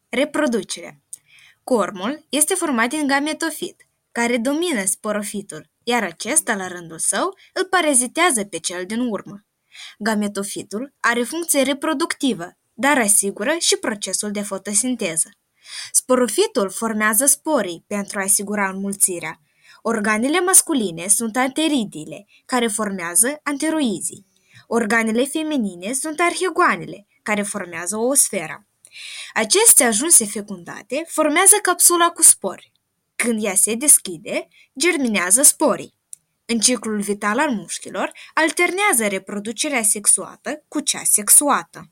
Reproducerea. Cormul este format din gametofit, care domină sporofitul, iar acesta, la rândul său, îl parazitează pe cel din urmă. Gametofitul are funcție reproductivă, dar asigură și procesul de fotosinteză. Sporofitul formează sporii pentru a asigura înmulțirea. Organele masculine sunt anteridiile, care formează anteroizii. Organele feminine sunt arhegoanele, care formează oosfera. Acestea ajunse fecundate formează capsula cu spori. Când ea se deschide, germinează sporii. În ciclul vital al mușchilor, alternează reproducerea sexuată cu cea sexuată.